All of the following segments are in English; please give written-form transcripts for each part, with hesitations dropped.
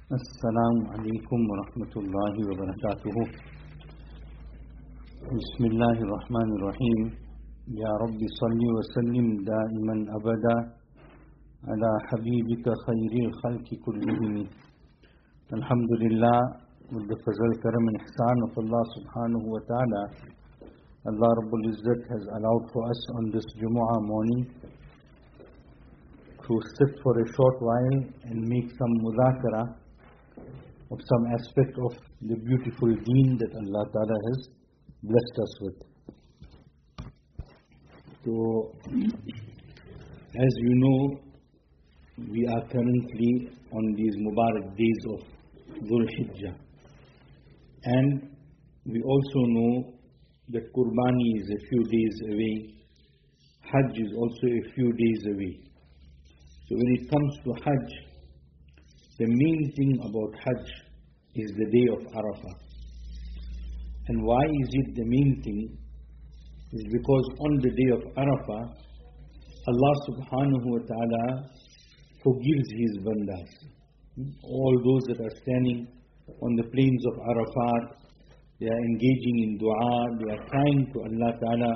السلام عليكم ورحمة الله وبركاته. بسم الله الرحمن الرحيم. يا رب صل وسلم دائما أبدا على حبيبك خير الخلق كلهم. Alhamdulillah, with the fazal, karam and ihsan of Allah subhanahu wa ta'ala, Allah Rabbul Izzat has allowed for us on this Jumu'ah morning to sit for a short while and make some mudhakara of some aspect of the beautiful deen that Allah Ta'ala has blessed us with. So, as you know, we are currently on these Mubarak days of Dhul Hijjah. And we also know that Qurbani is a few days away. Hajj is also a few days away. So when it comes to Hajj, the main thing about Hajj is the day of Arafah. And why is it the main thing? Is because on the day of Arafah, Allah subhanahu wa ta'ala forgives His bandas. All those that are standing on the plains of Arafat, they are engaging in dua, they are crying to Allah ta'ala.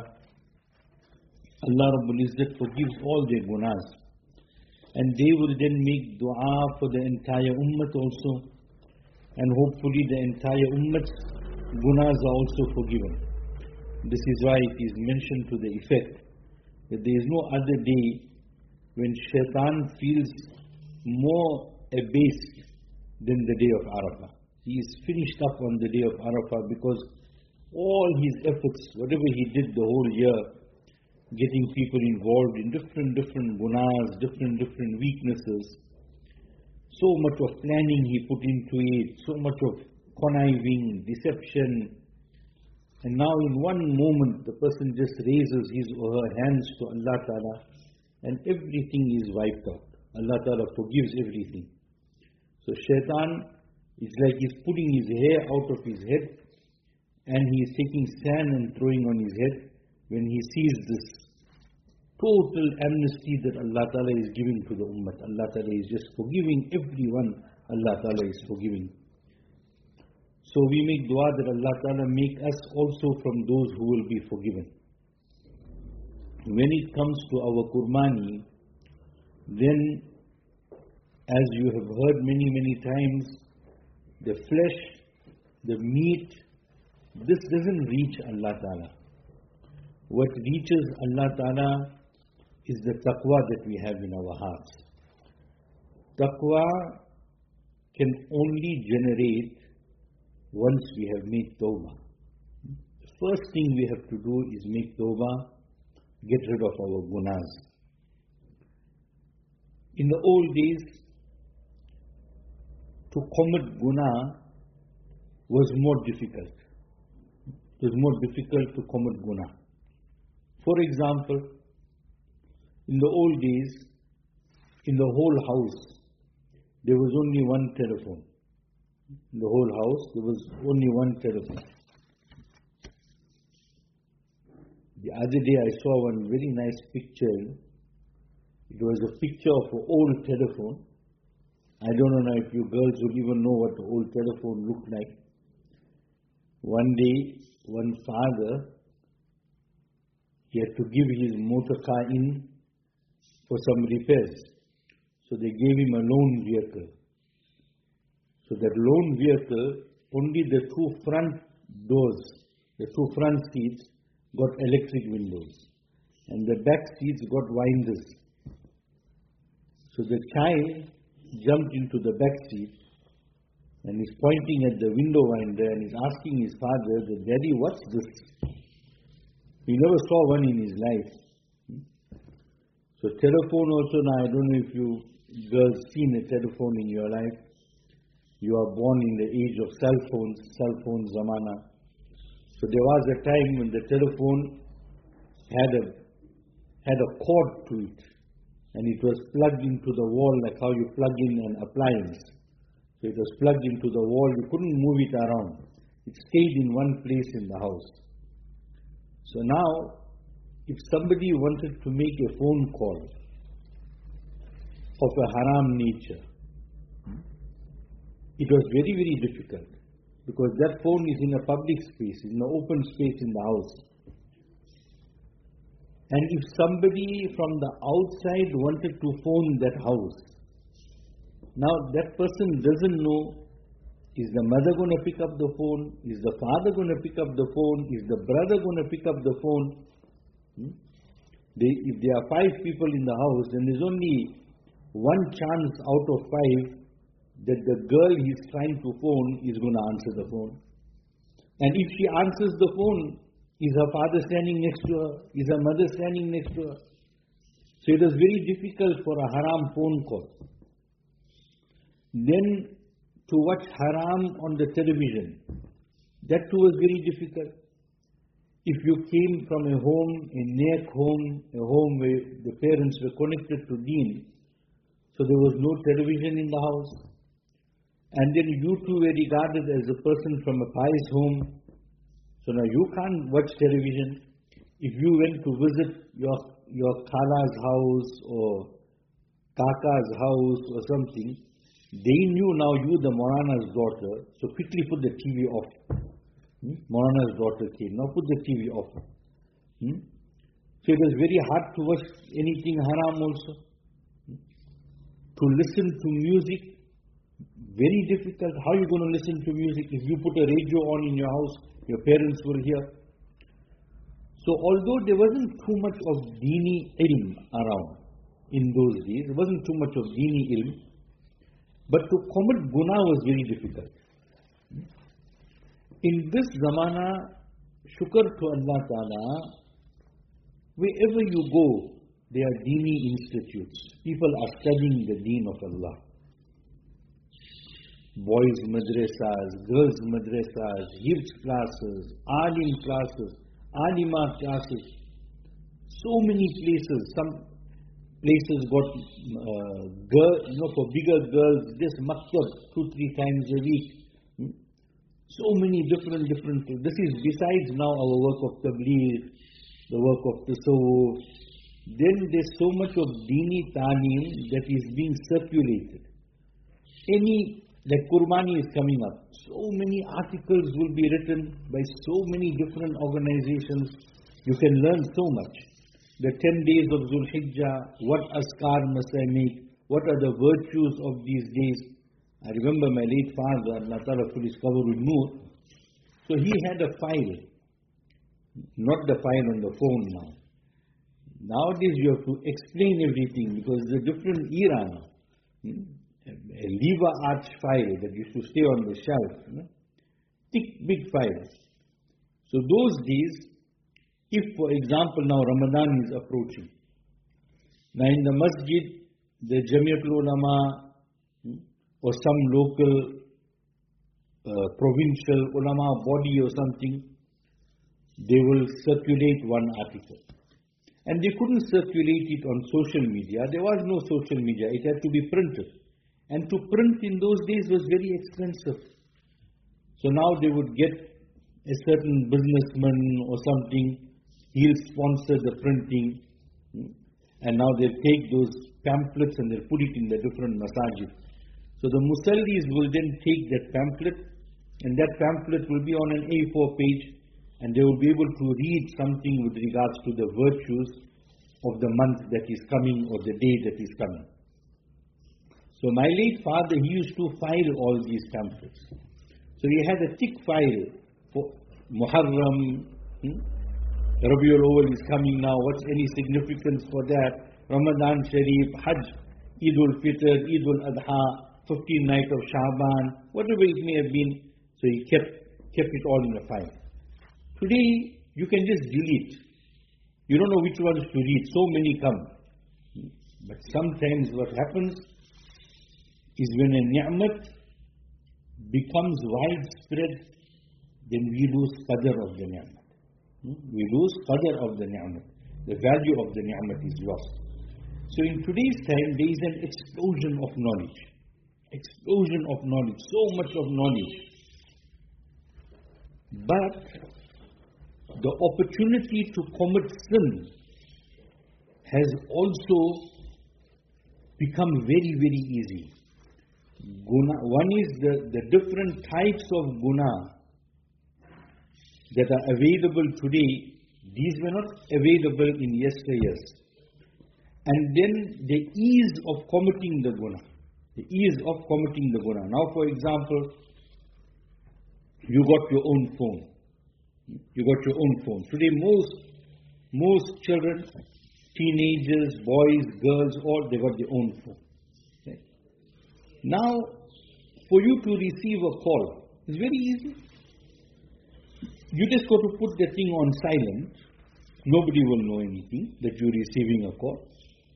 Allah Rabbul Izzat forgives all their gunas. And they will then make dua for the entire ummah also. And hopefully the entire ummah's gunas are also forgiven. This is why it is mentioned to the effect that there is no other day when shaitan feels more abased than the day of Arafah. He is finished up on the day of Arafah because all his efforts, whatever he did the whole year, getting people involved in different gunas, different weaknesses. So much of planning he put into it, so much of conniving, deception. And now in one moment, the person just raises his or her hands to Allah Ta'ala and everything is wiped out. Allah Ta'ala forgives everything. So shaitan, it's like he's putting his hair out of his head and he's taking sand and throwing on his head when he sees this total amnesty that Allah Ta'ala is giving to the ummah. Allah Ta'ala is just forgiving everyone. Allah Ta'ala is forgiving. So we make dua that Allah Ta'ala make us also from those who will be forgiven. When it comes to our Qurbani, then as you have heard many times, the flesh, the meat, this doesn't reach Allah Ta'ala. What reaches Allah Ta'ala is the taqwa that we have in our hearts. Taqwa can only generate once we have made tawbah. The first thing we have to do is make tawbah, get rid of our gunas. In the old days, to commit guna was more difficult. It was more difficult to commit guna. For example, in the old days, in the whole house, there was only one telephone. In the whole house, there was only one telephone. The other day I saw one very nice picture. It was a picture of an old telephone. I don't know if you girls will even know what the old telephone looked like. One day, one father, he had to give his motor car in for some repairs. So they gave him a loan vehicle. So that loan vehicle, only the two front doors, the two front seats got electric windows. And the back seats got winders. So the child jumped into the back seat and is pointing at the window winder and is asking his father, "Daddy, what's this?" He never saw one in his life. So telephone also, now I don't know if you girls seen a telephone in your life. You are born in the age of cell phone zamana. So there was a time when the telephone had a cord to it. And it was plugged into the wall like how you plug in an appliance. So it was plugged into the wall, you couldn't move it around. It stayed in one place in the house. So now, if somebody wanted to make a phone call of a haram nature, it was very, very difficult, because that phone is in a public space, in an open space in the house. And if somebody from the outside wanted to phone that house, now that person doesn't know, is the mother going to pick up the phone? Is the father going to pick up the phone? Is the brother going to pick up the phone? If there are 5 people in the house, then there's only one chance out of 5 that the girl he's trying to phone is going to answer the phone. And if she answers the phone, is her father standing next to her? Is her mother standing next to her? So it was very difficult for a haram phone call. Then to watch haram on the television, that too was very difficult. If you came from a home, a neck home, a home where the parents were connected to Deen, so there was no television in the house, and then you too were regarded as a person from a pious home, so now you can't watch television. If you went to visit your Khala's house or Kaka's house or something, they knew now you the Maulana's daughter, so quickly put the TV off. Maulana's daughter came, now put the TV off. So it was very hard to watch anything haram also. To listen to music, very difficult. How are you going to listen to music? If you put a radio on in your house, your parents will hear. So although there wasn't too much of Deeni ilm around in those days, there wasn't too much of Deeni ilm, but to commit guna was very difficult. In this zamana, shukr to Allah Ta'ala, wherever you go, there are Deeni institutes. People are studying the Deen of Allah. Boys madrasas, girls madrasas, hifz classes, alim classes, alima classes. So many places. Some places got, for bigger girls, just maktab 2-3 times a week. So many different. This is besides now our work of tabligh, the work of tasawwuf. Then there's so much of Deeni Taaleem that is being circulated. Like Qurbani is coming up. So many articles will be written by so many different organizations. You can learn so much. The 10 days of Dhul Hijjah, what askar must I make? What are the virtues of these days? I remember my late father, Allah Ta'ala could discover with Noor. So he had a file. Not the file on the phone now. Nowadays you have to explain everything because it's a different era now. A lever arch file that used to stay on the shelf. Thick, big files. So those days, if for example now Ramadan is approaching, now in the masjid, the Jamiatul Ulama or some local provincial ulama body or something, they will circulate one article. And they couldn't circulate it on social media. There was no social media. It had to be printed. And to print in those days was very expensive. So now they would get a certain businessman or something, he'll sponsor the printing. And now they'll take those pamphlets and they'll put it in the different masajid. So the musallis will then take that pamphlet, and that pamphlet will be on an A4 page, and they will be able to read something with regards to the virtues of the month that is coming or the day that is coming. So my late father, he used to file all these pamphlets. So he had a thick file for Muharram, Rabiul Awwal is coming now, what's any significance for that? Ramadan Sharif, Hajj, Eid al-Fitr, Eid al-Adha, 15th night of Sha'ban, whatever it may have been. So he kept it all in a file. Today, you can just delete. You don't know which ones to read. So many come. But sometimes what happens is when a ni'mat becomes widespread, then we lose qadr of the ni'mat. We lose qadr of the ni'mat. The value of the ni'mat is lost. So in today's time, there is an explosion of knowledge. Explosion of knowledge. So much of knowledge. But the opportunity to commit sin has also become very, very easy. Guna. One is the different types of guna that are available today. These were not available in yesteryears. And then the ease of committing the guna. The ease of committing the guna. Now, for example, you got your own phone. You got your own phone. Today, most children, teenagers, boys, girls, all, they got their own phone. Okay? Now, for you to receive a call, it's very easy. You just got to put the thing on silent. Nobody will know anything that you're receiving a call.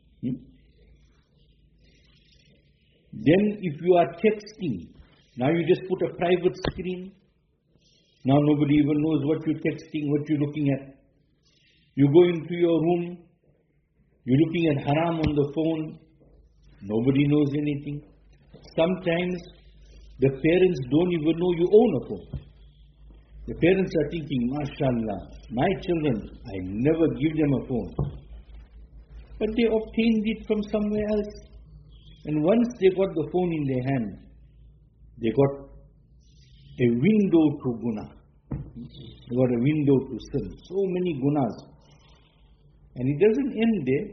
Then if you are texting, now you just put a private screen. Now nobody even knows what you're texting, what you're looking at. You go into your room, you're looking at haram on the phone. Nobody knows anything. Sometimes the parents don't even know you own a phone. The parents are thinking, MashaAllah, my children, I never give them a phone. But they obtained it from somewhere else. And once they got the phone in their hand, they got a window to guna. They got a window to sin. So many gunas. And it doesn't end there.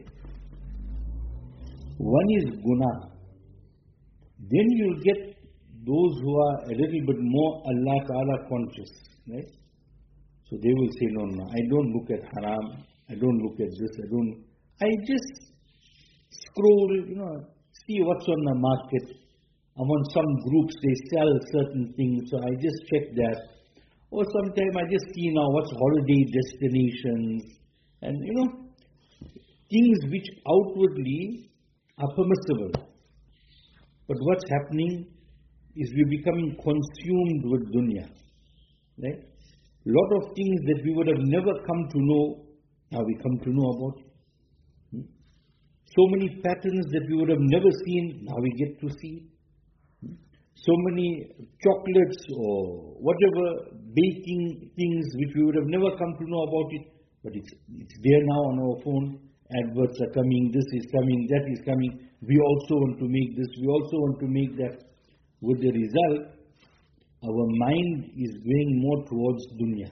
One is guna. Then you'll get those who are a little bit more Allah Ta'ala conscious. Right? So they will say, no, I don't look at haram. I don't look at this. I just scroll, see what's on the market. I'm on some groups, they sell certain things, so I just check that. Or sometimes I just see now what's holiday destinations. And things which outwardly are permissible. But what's happening is we're becoming consumed with dunya. Right? A lot of things that we would have never come to know, now we come to know about it. So many patterns that we would have never seen, now we get to see. So many chocolates or whatever baking things which we would have never come to know about it, but it's there now on our phone. Adverts are coming, this is coming, that is coming. We also want to make this, we also want to make that. With the result, our mind is going more towards dunya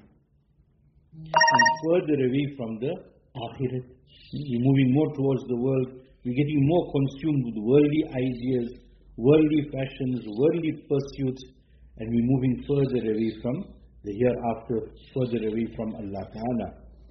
and further away from the akhirat. We're moving more towards the world. We're getting more consumed with worldly ideas, worldly fashions, worldly pursuits, and we're moving further away from the hereafter, further away from Allah Ta'ala.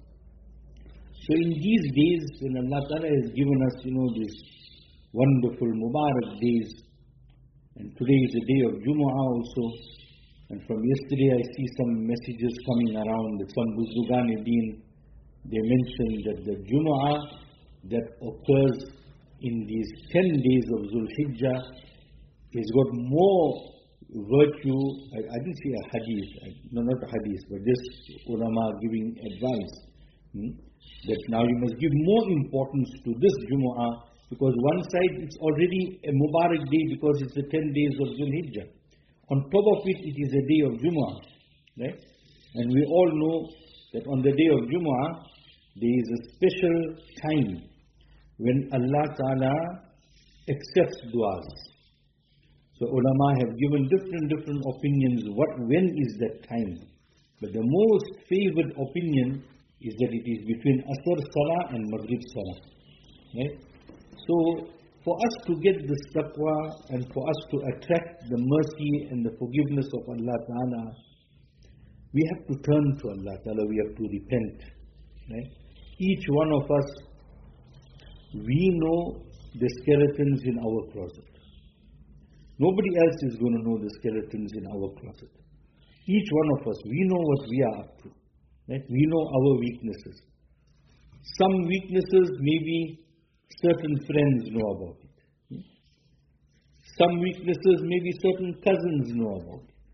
So in these days, when Allah Ta'ala has given us, these wonderful Mubarak days, and today is the day of Jumu'ah also, and from yesterday I see some messages coming around that some Buzdugan-e-Din, they mentioned that the Jumu'ah that occurs in these 10 days of Zul Hijjah has got more virtue. I didn't see a hadith, not a hadith, but just ulama giving advice. That now you must give more importance to this Jumu'ah, because one side it's already a Mubarak day because it's the 10 days of Zul Hijjah. On top of it, it is a day of Jumu'ah. Right? And we all know that on the day of Jumu'ah, there is a special time when Allah Ta'ala accepts du'as. So ulama have given different opinions, when is that time. But the most favored opinion is that it is between Asr Salah and Maghrib Salah. Right? So for us to get this taqwa and for us to attract the mercy and the forgiveness of Allah Ta'ala, we have to turn to Allah Ta'ala, we have to repent. Right? Each one of us, we know the skeletons in our closet. Nobody else is going to know the skeletons in our closet. Each one of us, we know what we are up to. Right? We know our weaknesses. Some weaknesses, maybe certain friends know about it. Some weaknesses, maybe certain cousins know about it.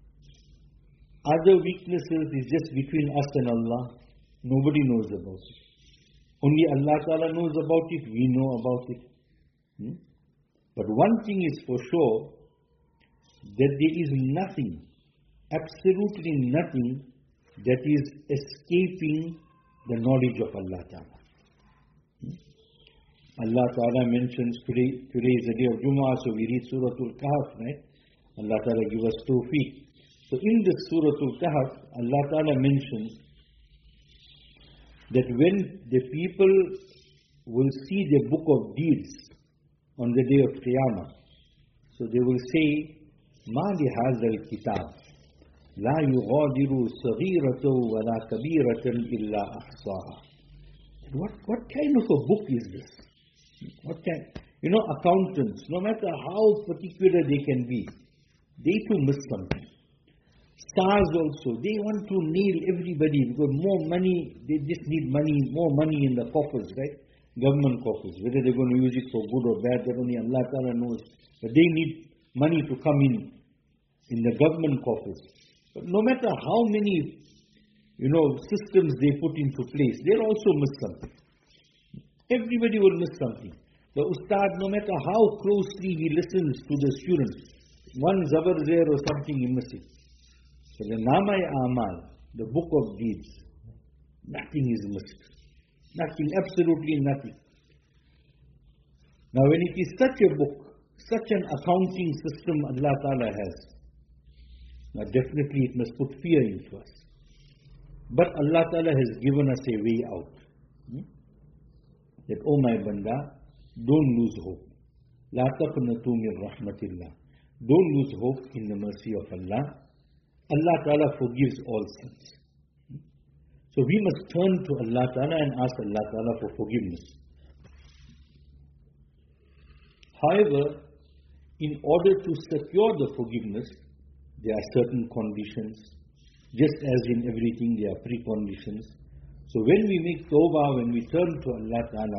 Other weaknesses is just between us and Allah. Nobody knows about it. Only Allah Ta'ala knows about it, we know about it. But one thing is for sure, that there is nothing, absolutely nothing, that is escaping the knowledge of Allah Ta'ala. Allah Ta'ala mentions today is the day of Jummah, so we read Surah Al-Kahf, right? Allah Ta'ala give us tawfiq. So in this Surah Al-Kahf, Allah Ta'ala mentions that when the people will see the book of deeds on the day of Qiyamah, so they will say, مَا لِهَذَا الْكِتَابِ لَا يُغَادِرُ صَغِيرَةً وَلَا كَبِيرَةً إِلَّا أَحْصَاهَا. What kind of a book is this? What kind? Accountants, no matter how particular they can be, they too miss something. Stars also, they want to nail everybody because more money, they just need money, more money in the coffers, right? Government coffers. Whether they're going to use it for good or bad, that only Allah Ta'ala knows. But they need money to come in the government coffers. But no matter how many, systems they put into place, they'll also miss something. Everybody will miss something. The ustad, no matter how closely he listens to the student, one zabar there or something he misses. So the Namai Amal, the book of deeds, nothing is missed. Nothing, absolutely nothing. Now when it is such a book, such an accounting system Allah Ta'ala has, now definitely it must put fear into us. But Allah Ta'ala has given us a way out. That, oh my banda, don't lose hope. La taqnatu min rahmatillah. Don't lose hope in the mercy of Allah. Allah Ta'ala forgives all sins. So we must turn to Allah Ta'ala and ask Allah Ta'ala for forgiveness. However, in order to secure the forgiveness, there are certain conditions. Just as in everything, there are preconditions. So when we make tawbah, when we turn to Allah Ta'ala,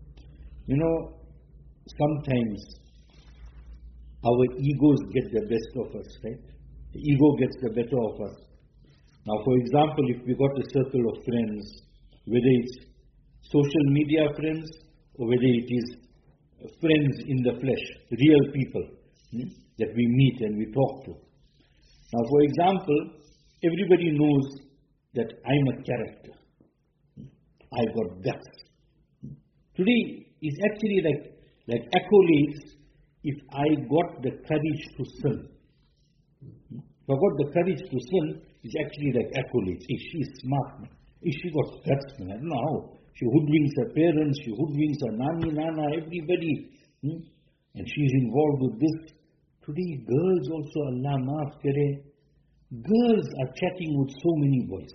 sometimes our egos get the best of us, right? The ego gets the better of us. Now, for example, if we got a circle of friends, whether it's social media friends or whether it is friends in the flesh, real people that we meet and we talk to. Now, for example, everybody knows that I'm a character. I've got guts. Today is actually like accolades if I got the courage to sin. If I got the courage to sin, it's actually like accolades. Hey, she's smart, man. Hey, she got guts, man. I don't know how. She hoodwinks her parents, she hoodwinks her nani, nana, everybody. And she's involved with this. Today, girls also, Allah maaf kare, girls are chatting with so many boys.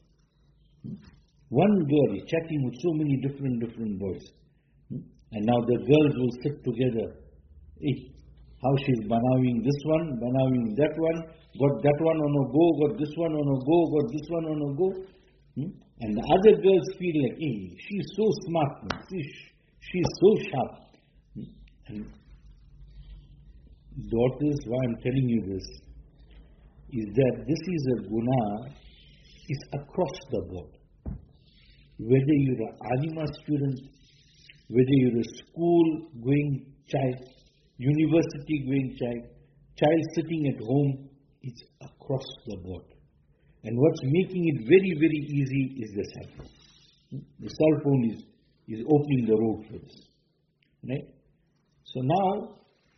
One girl is chatting with so many different boys. And now the girls will sit together. Hey, how she's banawing this one, banawing that one, got that one on a go, got this one on a go, got this one on a go. And the other girls feel like, hey, she's so smart, man. She's so sharp. And daughters, why I'm telling you this, is that this is a guna, is across the board. Whether you're an alima student, whether you're a school-going child, university-going child sitting at home, it's across the board. And what's making it very, very easy is the cell phone. The cell phone is opening the road for this. Right? So now,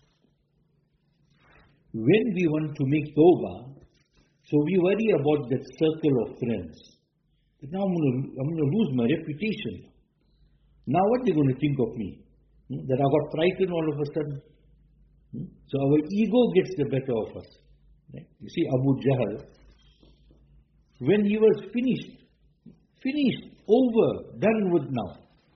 when we want to make tawbah, so we worry about that circle of friends. But now I'm going to lose my reputation. Now what are they going to think of me? That I got frightened all of a sudden? So our ego gets the better of us. Right? You see Abu Jahl, when he was finished, over, done with now,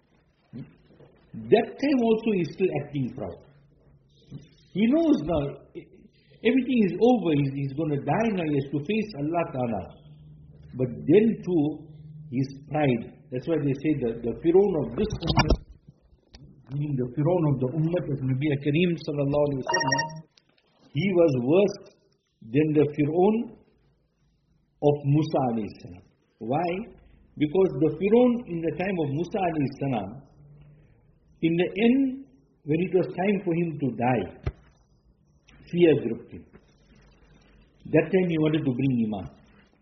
that time also he is still acting proud. He knows now, everything is over, he's going to die now, he has to face Allah Ta'ala. But then too, his pride, that's why they say that the Fir'aun of this ummah, meaning the Fir'aun of the ummah of Nabi Kareem sallallahu alayhi wa sallam, he was worse than the Fir'aun of Musa alayhi salam. Why? Because the Fir'aun in the time of Musa alayhi salam, in the end, when it was time for him to die, fear gripped him. That time he wanted to bring Iman.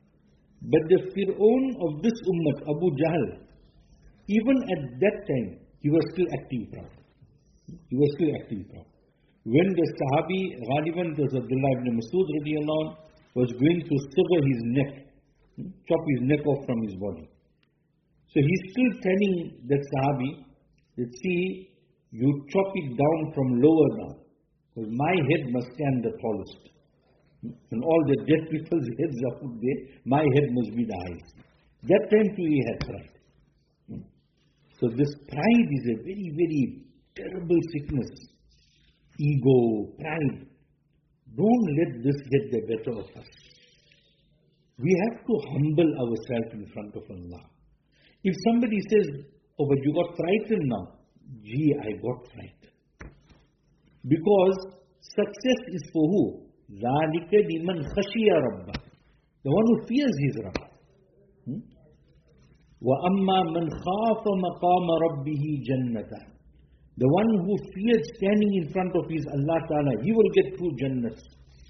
But the Fir'aun of this ummah, Abu Jahl, even at that time, he was still acting proud. He was still acting proud. When the Sahabi, Ghaliban, it was Abdullah ibn Masud radiallahu anh, was going to sever his neck, chop his neck off from his body. So he's still telling that Sahabi that, see, you chop it down from lower down, because my head must stand the tallest. When all the dead people's heads are put there, my head must be the highest. That time too he had pride. So this pride is a very, very terrible sickness. Ego, pride. Don't let this get the better of us. We have to humble ourselves in front of Allah. If somebody says, oh, but you got frightened now. Gee, I got frightened. Because success is for who? ذَلِكَ لِمَنْ خَشِيَ رَبَّهُ. The one who fears his Rabb. وَأَمَّا مَنْ خَافَ مَقَامَ رَبِّهِ جَنَّةً. The one who fears standing in front of his Allah Ta'ala, he will get through Jannat.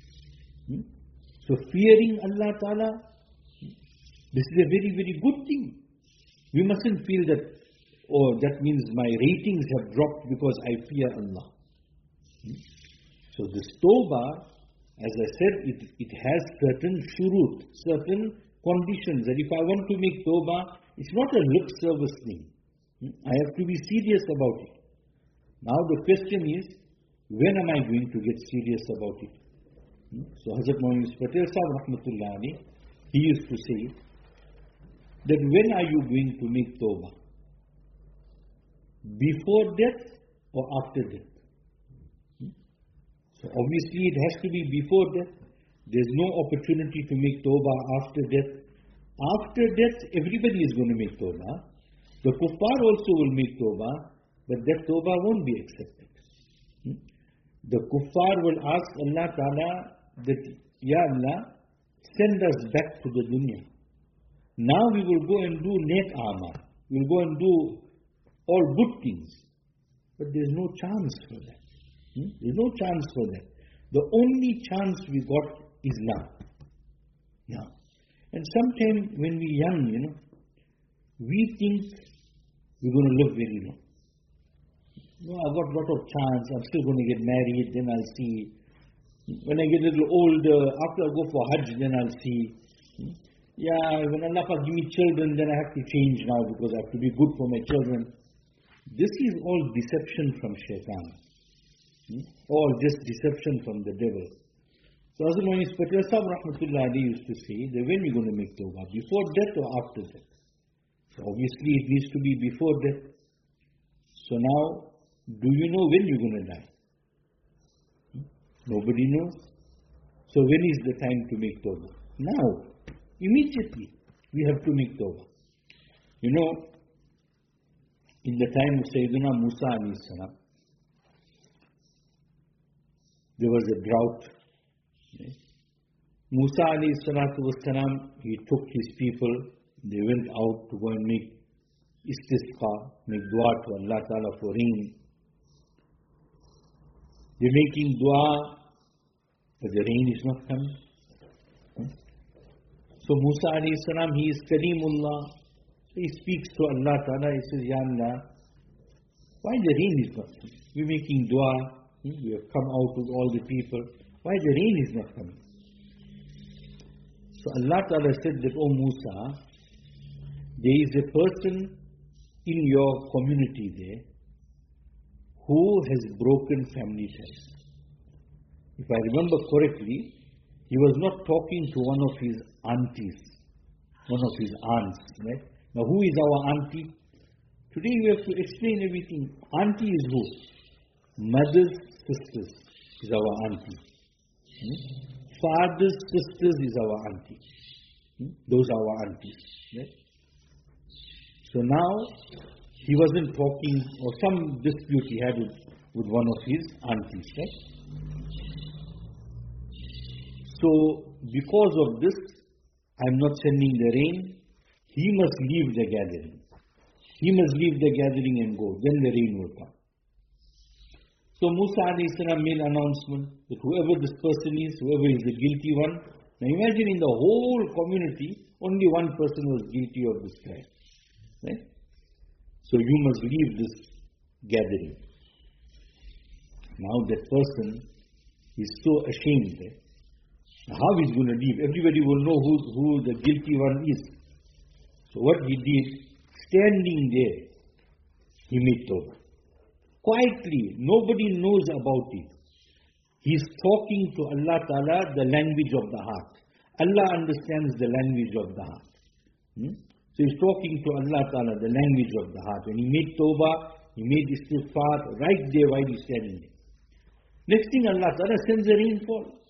So fearing Allah Ta'ala, this is a very, very good thing. We mustn't feel that, oh, that means my ratings have dropped because I fear Allah. So this tawbah, as I said, it has certain shurut, certain conditions. That if I want to make tawbah, it's not a lip service thing. I have to be serious about it. Now the question is, when am I going to get serious about it? So Hazrat Mohammed Patel Sahib Rahmatullah Ali, he used to say that when are you going to make tawbah? Before death or after death? So obviously it has to be before death. There's no opportunity to make tawbah after death. After death, everybody is going to make tawbah. The kuffar also will make tawbah, but that tawbah won't be accepted. The kuffar will ask Allah Ta'ala that, Ya Allah, send us back to the dunya. Now we will go and do nek amal. We'll go and do all good things. But there's no chance for that. There's no chance for that. The only chance we got is now. Now. And sometimes when we're young, we think we're going to live very long. No, I've got a lot of chance. I'm still going to get married, then I'll see. When I get a little older, after I go for Hajj, then I'll see. Yeah, when Allah give me children, then I have to change now because I have to be good for my children. This is all deception from shaitan. All just deception from the devil. So Hazrat Mohammed Patel Sahib Rahmatullah Ali used to say that when we're going to make tawbah, before death or after death? So obviously it needs to be before death. So now, do you know when you're going to die? Nobody knows. So when is the time to make tawbah? Now. Immediately. We have to make tawbah. In the time of Sayyidina Musa alayhi salam, there was a drought. Musa alayhi salatu was salam, he took his people, they went out to go and make istisqa, make dua to Allah Ta'ala for rain. They're making dua, but the rain is not coming. So Musa alayhi salam, he is Kalimullah. He speaks to Allah Ta'ala, he says, Ya Allah, why the rain is not coming? We're making dua, we have come out with all the people, why the rain is not coming? So Allah Ta'ala said that, O Musa, there is a person in your community there who has broken family ties. If I remember correctly, he was not talking to one of his aunties, one of his aunts, right? Now who is our auntie? Today we have to explain everything. Auntie is who? Mother's sisters is our auntie. Father's sisters is our auntie. Those are our aunties. Right? So now, he wasn't talking, or some dispute he had with one of his aunties. Right? So, because of this, I'm not sending the rain. He must leave the gathering. He must leave the gathering and go. Then the rain will come. So Musa alayhi salam made an announcement that whoever this person is, whoever is the guilty one. Now imagine in the whole community, only one person was guilty of this crime. Right? So you must leave this gathering. Now that person is so ashamed. How he's going to leave? Everybody will know who the guilty one is. So what he did, standing there, he made tawbah. Quietly, nobody knows about it. He's talking to Allah Ta'ala the language of the heart. Allah understands the language of the heart. So he's talking to Allah Ta'ala the language of the heart. When he made tawbah, he made istighfar right there while he's standing there. Next thing, Allah Ta'ala sends a rainfall.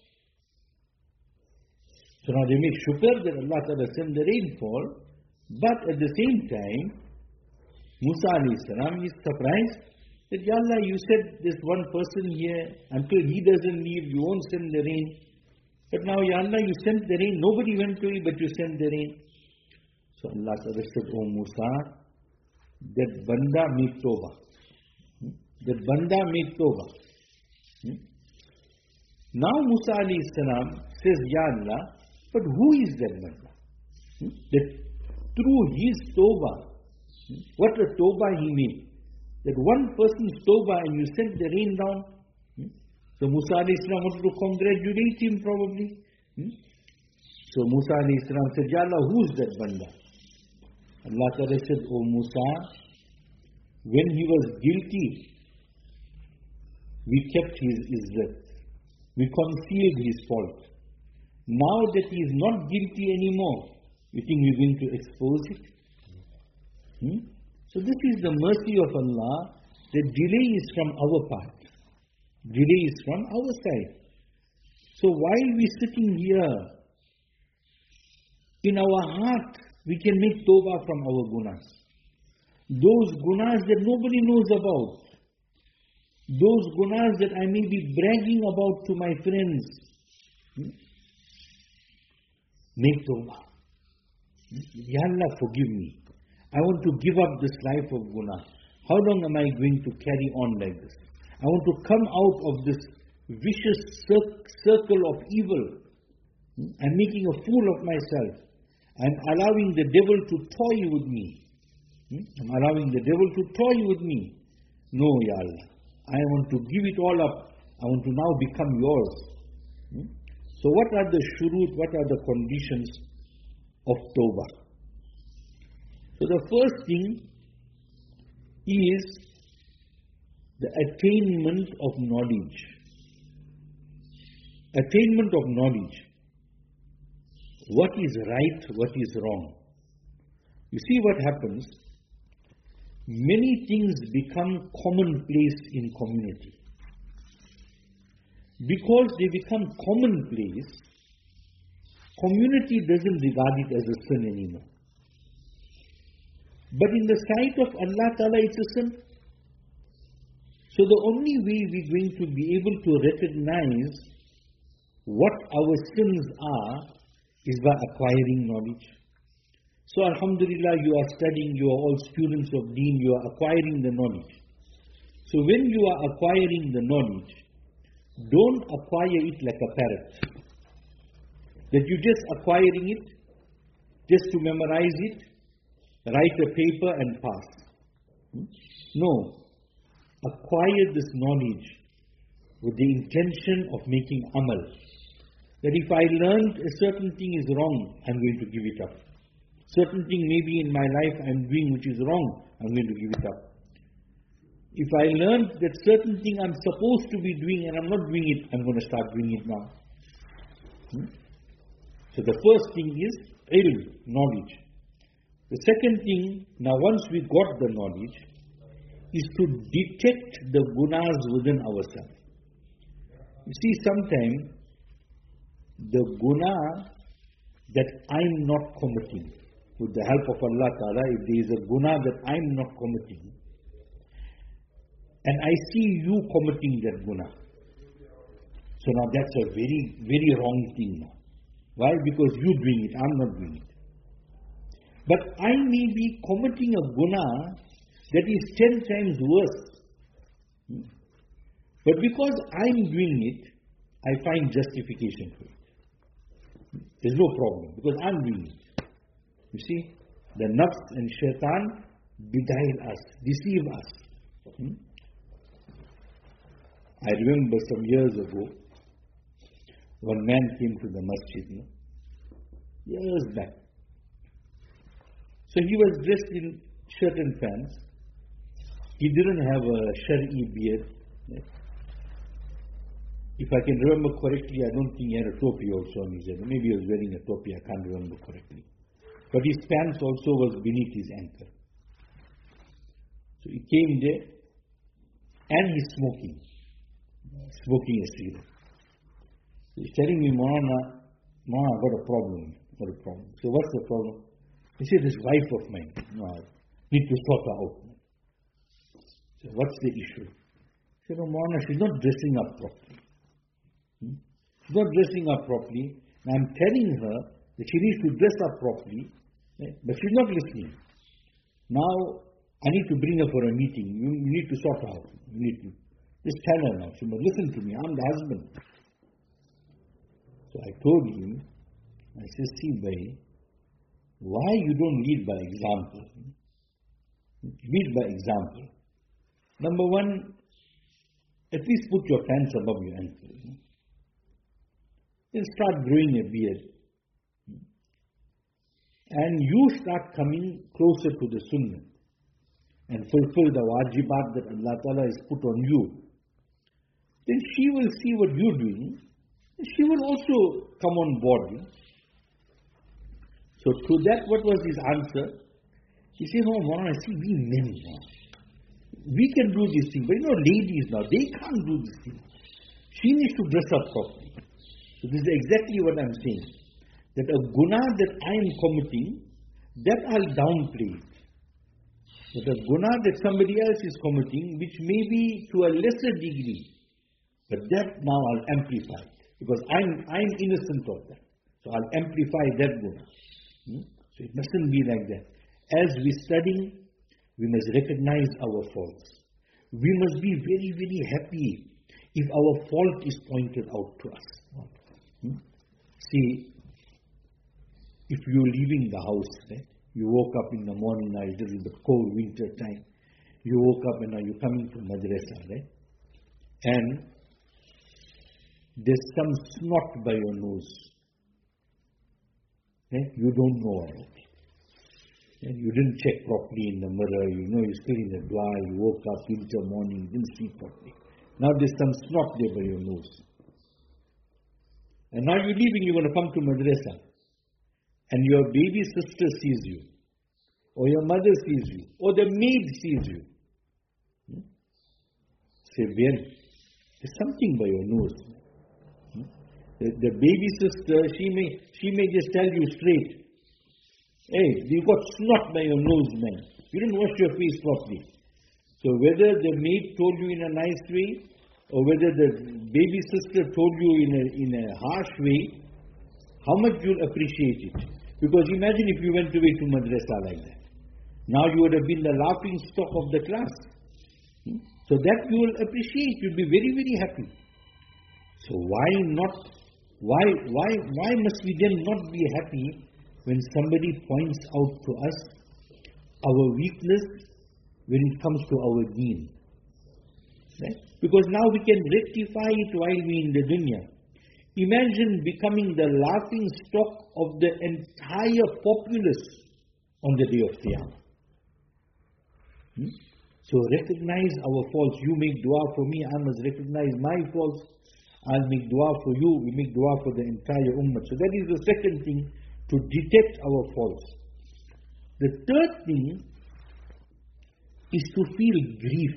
So now they make shukr that Allah Ta'ala sent the rainfall, but at the same time, Musa alayhi salam is surprised that, Ya Allah, you said there's one person here, until he doesn't leave, you won't send the rain. But now, Ya Allah, you sent the rain, nobody went to it, but you sent the rain. So Allah Ta'ala said, O Musa, that banda made tawbah. That banda made tawbah. Now Musa alayhi salam says, Ya Allah, but who is that banda? That through his tawbah, what a tawbah he made. That one person's tawbah and you sent the rain down. So Musa alayhi salam wanted to congratulate him probably. So Musa alayhi salam said, Ya Allah, who's that banda? Allah Ta'ala said, O Musa, when he was guilty, we kept his izzat. We concealed his fault. Now that he is not guilty anymore, you think we're going to expose it? So this is the mercy of Allah. The delay is from our part. Delay is from our side. So while we're sitting here, in our heart, we can make tawbah from our gunas. Those gunas that nobody knows about. Those gunas that I may be bragging about to my friends. Make tawbah. Ya Allah, forgive me. I want to give up this life of guna. How long am I going to carry on like this? I want to come out of this vicious circle of evil. I'm making a fool of myself. I'm allowing the devil to toy with me. I'm allowing the devil to toy with me. No, Ya Allah. I want to give it all up. I want to now become yours. So what are the shurut, what are the conditions of tawbah? So the first thing is the attainment of knowledge. Attainment of knowledge. What is right, what is wrong. You see what happens? Many things become commonplace in community. Because they become commonplace, community doesn't regard it as a sin anymore. But in the sight of Allah Ta'ala, it's a sin. So the only way we're going to be able to recognize what our sins are is by acquiring knowledge. So Alhamdulillah, you are studying, you are all students of Deen, you are acquiring the knowledge. So when you are acquiring the knowledge, don't acquire it like a parrot. That you're just acquiring it, just to memorize it, write a paper and pass. No. Acquire this knowledge with the intention of making amal. That if I learned a certain thing is wrong, I'm going to give it up. Certain thing maybe in my life I'm doing which is wrong, I'm going to give it up. If I learned that certain thing I'm supposed to be doing and I'm not doing it, I'm going to start doing it now. So the first thing is ilm, knowledge. The second thing, now once we got the knowledge, is to detect the gunas within ourselves. You see, sometimes the guna that I'm not committing, with the help of Allah Ta'ala, if there is a guna that I'm not committing, and I see you committing that guna, so now that's a very, very wrong thing now. Why? Because you're doing it, I'm not doing it. But I may be committing a guna that is 10 times worse. But because I'm doing it, I find justification for it. There's no problem, because I'm doing it. You see, the nafs and shaitan beguile us, deceive us. I remember some years ago, one man came to the masjid, years back. So he was dressed in shirt and pants. He didn't have a Shari beard. If I can remember correctly, I don't think he had a topi also on his head. Maybe he was wearing a topi, I can't remember correctly. But his pants also was beneath his ankle. So he came there, and he's smoking a cigarette. So he's telling me, Maulana, I got a problem. So what's the problem? He said, this wife of mine, I need to sort her out. So what's the issue? He said, Maulana, she's not dressing up properly. She's not dressing up properly. And I'm telling her that she needs to dress up properly, but she's not listening. Now, I need to bring her for a meeting. You need to sort her out. You need to just tell her now. She must listen to me. I'm the husband. So I told him, I said, see, bhai, why you don't lead by example? Lead by example. Number one, at least put your pants above your ankle. Then start growing a beard. And you start coming closer to the sunnah and fulfill the wajibat that Allah Ta'ala has put on you. Then she will see what you're doing. And she will also come on board. So to that, what was his answer? He said, no, Maulana, see, we men now, we can do this thing. But ladies now, they can't do this thing. She needs to dress up properly. So this is exactly what I'm saying. That a guna that I am committing, that I'll downplay it. But a guna that somebody else is committing, which may be to a lesser degree, but that now I'll amplify it. Because I'm innocent of that. So I'll amplify that guna. So it mustn't be like that. As we study, we must recognize our faults. We must be very, very happy if our fault is pointed out to us. See, if you're leaving the house, you woke up in the morning, now it is the cold winter time. You woke up and now you're coming to madrasa, and there's some snot by your nose. You don't know about it. And you didn't check properly in the mirror, you're still in the dua, you woke up winter morning, you didn't sleep properly. Now there's some snot there by your nose. And now you're leaving, you're going to come to madrasa. And your baby sister sees you. Or your mother sees you. Or the maid sees you. Say, Ben, there's something by your nose. The baby sister, she may just tell you straight, hey, you got snot by your nose, man. You didn't wash your face properly. So whether the maid told you in a nice way, or whether the baby sister told you in a harsh way, how much you'll appreciate it. Because imagine if you went away to madrasa like that. Now you would have been the laughing stock of the class. So that you will appreciate. You'll be very, very happy. So why not? Why must we then not be happy when somebody points out to us our weakness when it comes to our deen? Right? Because now we can rectify it while we're in the dunya. Imagine becoming the laughing stock of the entire populace on the day of Qiyamah. So recognize our faults. You make dua for me, I must recognize my faults. I'll make dua for you, we make dua for the entire ummah. So that is the second thing, to detect our faults. The third thing is to feel grief.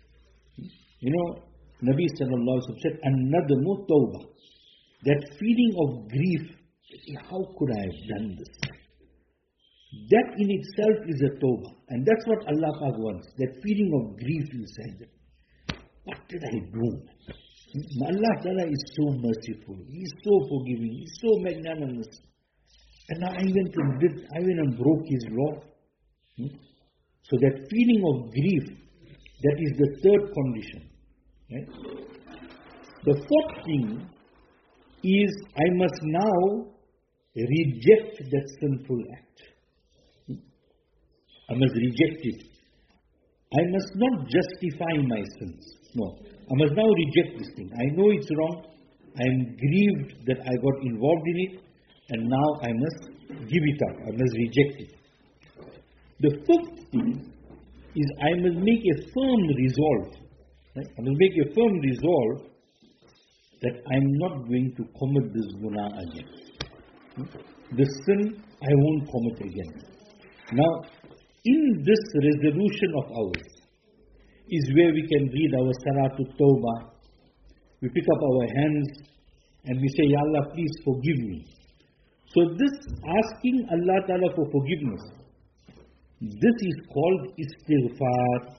Nabi sallallahu alaihi wasallam said, "An-nadmu tawbah." That feeling of grief, how could I have done this? That in itself is a tawbah. And that's what Allah Ta'ala wants. That feeling of grief inside. What did I do? Allah Ta'ala is so merciful. He is so forgiving. He is so magnanimous. And now I went and broke His law. So that feeling of grief, that is the third condition. Right? The fourth thing is, I must now reject that sinful act. I must reject it. I must not justify my sins. No. I must now reject this thing. I know it's wrong. I am grieved that I got involved in it. And now I must give it up. I must reject it. The fifth thing is I must make a firm resolve. Right? I must make a firm resolve that I am not going to commit this guna again. The sin I won't commit again. Now, in this resolution of ours is where we can read our Salatul Tawbah. We pick up our hands and we say, Ya Allah, please forgive me. So this asking Allah Ta'ala for forgiveness, this is called istighfar.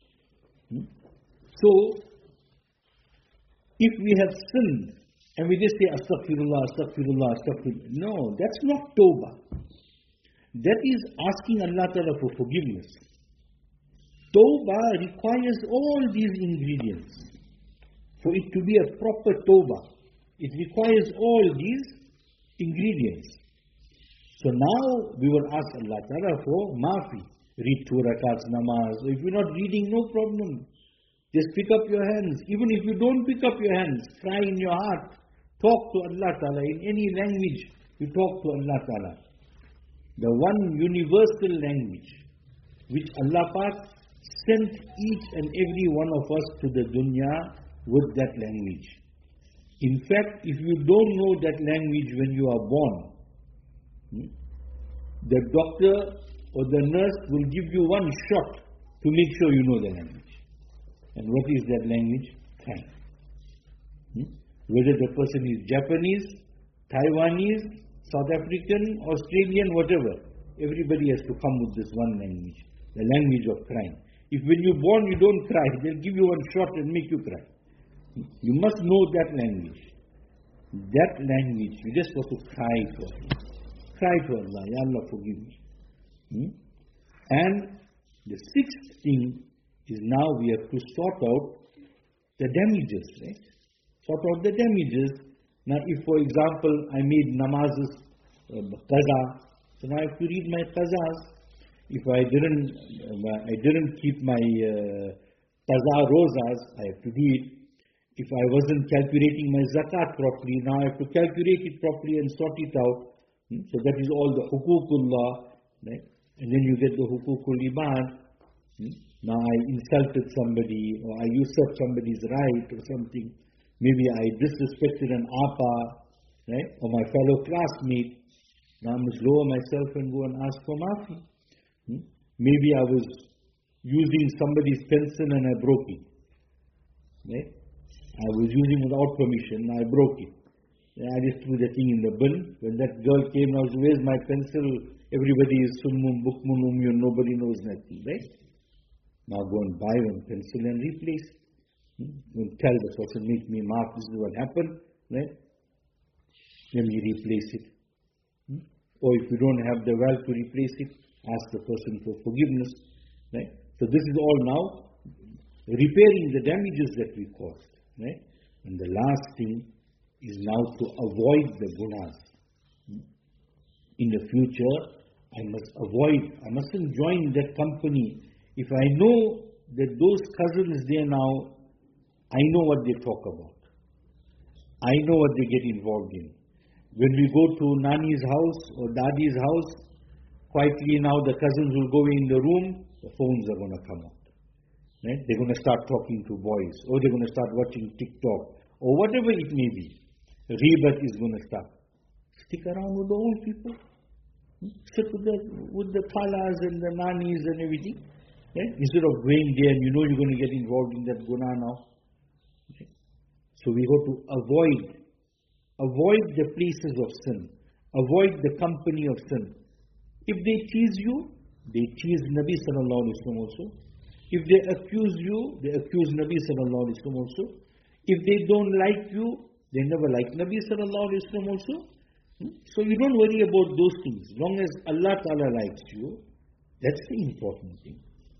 So, if we have sinned and we just say astaghfirullah, astaghfirullah, astaghfirullah, no, that's not tawbah. That is asking Allah Ta'ala for forgiveness. Tawbah requires all these ingredients. For it to be a proper tawbah, it requires all these ingredients. So now we will ask Allah Ta'ala for maafi. Read 2 rakats namaz. If you're not reading, no problem. Just pick up your hands. Even if you don't pick up your hands, cry in your heart. Talk to Allah Ta'ala. In any language, you talk to Allah Ta'ala. The one universal language which Allah Pak sent each and every one of us to the dunya with that language. In fact, if you don't know that language when you are born, the doctor or the nurse will give you one shot to make sure you know the language. And what is that language? Thai. Whether the person is Japanese, Taiwanese, South African, Australian, whatever, everybody has to come with this one language, the language of crying. If when you're born you don't cry, they'll give you one shot and make you cry. You must know that language. That language, you just have to cry for Allah. Cry to Allah, Ya Allah, forgive me. And the sixth thing is now we have to sort out the damages, right? Sort out the damages. Now if, for example, I made namazes, qaza, so now I have to read my qazas. If I didn't keep my qaza rozas, I have to do it. If I wasn't calculating my zakat properly, now I have to calculate it properly and sort it out. So that is all the huququllah, right? And then you get the huququl ibad. Now I insulted somebody, or I usurped somebody's right or something. Maybe I disrespected an apa, right? Or my fellow classmate. Now I must lower myself and go and ask for maafi. Maybe I was using somebody's pencil and I broke it. Right? I was using without permission, I broke it. I just threw the thing in the bin. When that girl came, I was, where's my pencil? Everybody is summum, bukmun, umyun, nobody knows nothing, right? Now go and buy one pencil and replace it. Don't tell the person, make me mark, this is what happened, right? Then you replace it. Or if you don't have the wealth to replace it, ask the person for forgiveness, right? So this is all now repairing the damages that we caused, right? And the last thing is now to avoid the gunas. In the future, I mustn't join that company. If I know that those cousins there now, I know what they talk about. I know what they get involved in. When we go to Nani's house or Dadi's house, quietly now the cousins will go in the room, the phones are going to come out. Right? They're going to start talking to boys, or they're going to start watching TikTok, or whatever it may be. Ribat is going to start. Stick around with the old people. Sit with the khalas and the nanis and everything. Right? Instead of going there and you know you're going to get involved in that guna now. Okay. So we got to avoid the places of sin. Avoid the company of sin. If they tease you, they tease Nabi sallallahu alaihi wasallam also. If they accuse you, they accuse Nabi sallallahu alaihi wasallam also. If they don't like you, they never like Nabi sallallahu alaihi wasallam also. So you don't worry about those things. As long as Allah Ta'ala likes you, that's the important thing.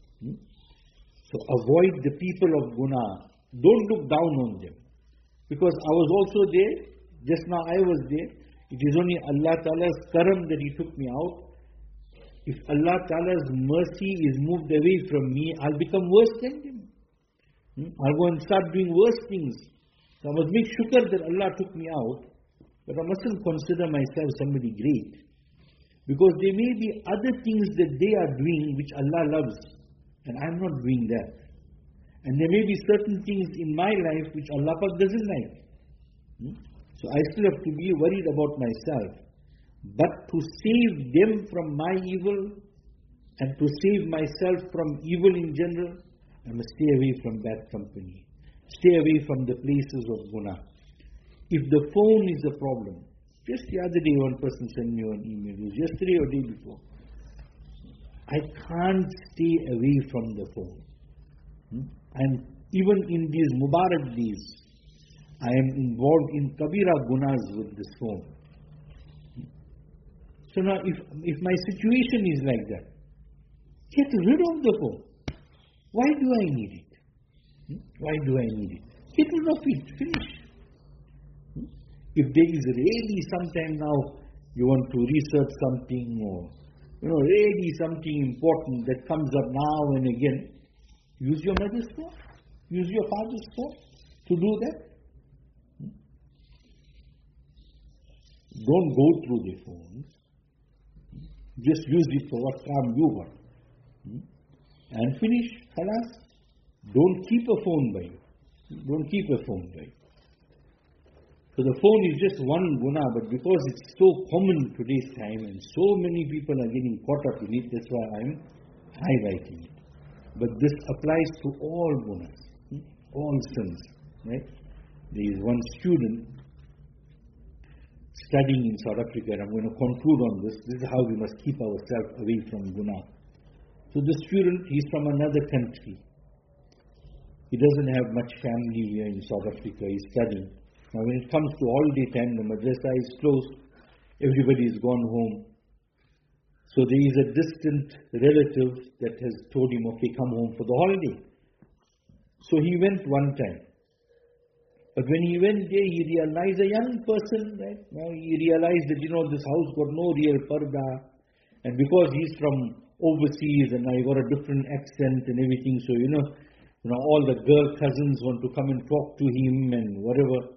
So avoid the people of guna. Don't look down on them. Because I was also there, just now I was there. It is only Allah Ta'ala's karam that He took me out. if Allah Ta'ala's mercy is moved away from me, I'll become worse than him. I'll go and start doing worse things. So I must make shukr that Allah took me out, but I mustn't consider myself somebody great. Because there may be other things that they are doing which Allah loves, and I'm not doing that. And there may be certain things in my life which Allah Pak doesn't like. So I still have to be worried about myself. But to save them from my evil and to save myself from evil in general, I must stay away from bad company. Stay away from the places of guna. If the phone is a problem, just the other day one person sent me an email, it was yesterday or day before. I can't stay away from the phone. And even in these Mubarak days, I am involved in Kabira gunas with this phone. So now if my situation is like that, get rid of the phone. Why do I need it? Why do I need it? Get rid of it. Finish. If there is really sometime now you want to research something or really something important that comes up now and again, use your mother's phone. Use your father's phone to do that. Don't go through the phones. Just use it for what time you want. And finish. Khalas. Don't keep a phone by you. Don't keep a phone by you. So the phone is just one guna, but because it's so common today's time and so many people are getting caught up in it, that's why I'm highlighting it. But this applies to all gunas, all sins. Right? There is one student studying in South Africa, and I'm going to conclude on this. This is how we must keep ourselves away from guna. So the student, he's from another country. He doesn't have much family here in South Africa. He's studying. Now when it comes to holiday time, the madrasa is closed. Everybody is gone home. So there is a distant relative that has told him, okay, come home for the holiday. So he went one time. But when he went there, he realized, a young person, right? Now he realized that, this house got no real parda. And because he's from overseas and I got a different accent and everything, so, all the girl cousins want to come and talk to him and whatever.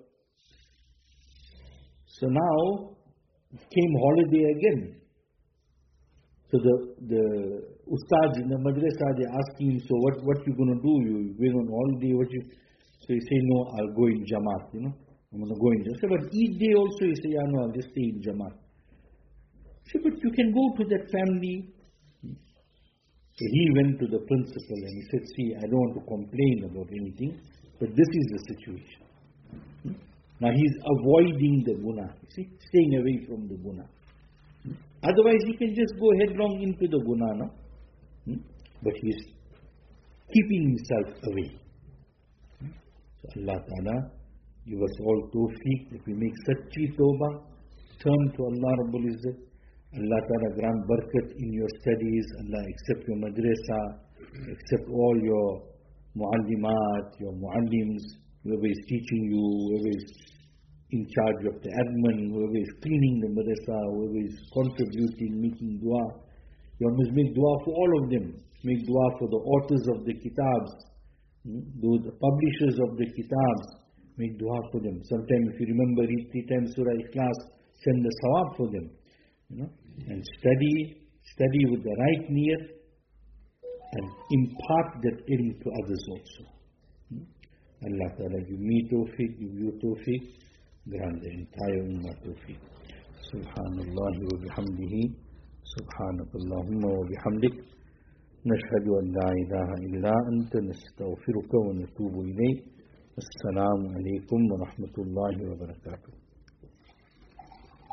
So now, came holiday again. So the ustads in the madrasa, they asking him, so what you going to do? You going on holiday? So he say, no, I'll go in Jamaat, I'm going to go in Jamaat. So, but Eid day also, he say, yeah, no, I'll just stay in Jamaat. So, but you can go to that family. So he went to the principal and he said, see, I don't want to complain about anything, but this is the situation. Now he's avoiding the guna, staying away from the guna. Otherwise he can just go headlong into the guna, no? But he's keeping himself away. So Allah Ta'ala give us all tawfiq that we make sachi tawbah, turn to Allah Rabbul Izzat. Allah Ta'ala grant barakat in your studies. Allah accept your madrasa, accept all your muallimat, your muallims, whoever is teaching you, whoever is in charge of the admin, whoever is cleaning the madrasa, whoever is contributing, making dua. You must make dua for all of them. Make dua for the authors of the kitabs, the publishers of the kitabs. Make dua for them. Sometimes if you remember, read 3 times Surah Ikhlas, send the sawab for them. And study with the right niyat and impart that ilm to others also. Allah Ta'ala give me tawfiq, give you tawfiq, grant the entire ummah tawfiq. Subhanallah wa bihamdihi, subhanakallahumma wa bihamdik, nashhadu an la ilaha illa anta nastaghfiruka wa natubu ilayk. Assalamu alaikum wa rahmatullahi wa barakatuh.